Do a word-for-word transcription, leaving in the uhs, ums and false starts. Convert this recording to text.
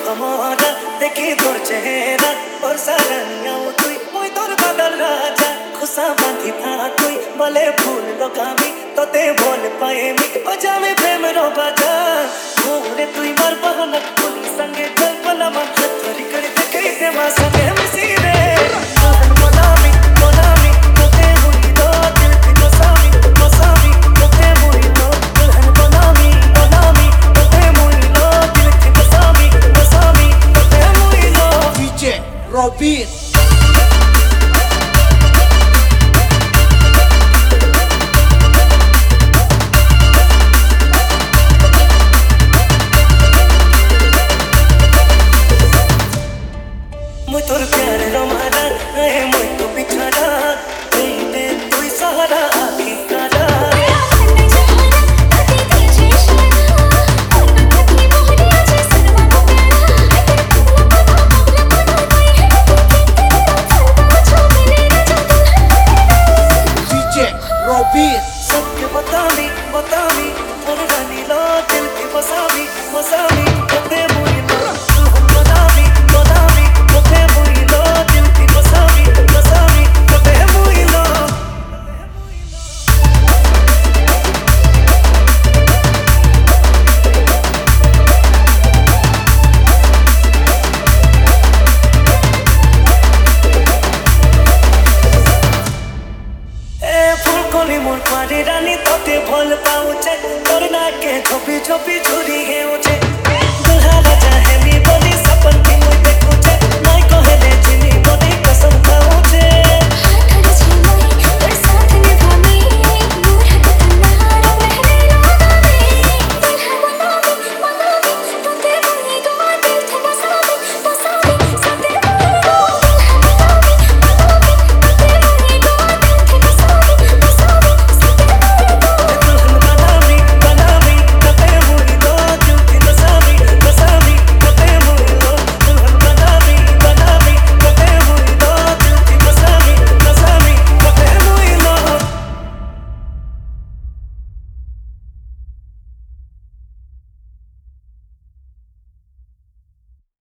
amora देखी तोर चेहरा और सारनिया तुई मुई तोर बदल राजा खुशा बांधी था तुई भले फूल लगावी तो ते बोल पाए मी बजावे प्रेम रो बाजा मोरे तुई मर बहन कुली संगे चल पला मन हथरी कर देखे ते मा संगे मिसी रे मोनामी मोनामी तोते हुई दो दिल की मसामी मसामी तोते हुई दो दुल्हन मोनामी मोनामी तोते हुई दो दिल की मसामी मसामी तोते हुई दो D J Robin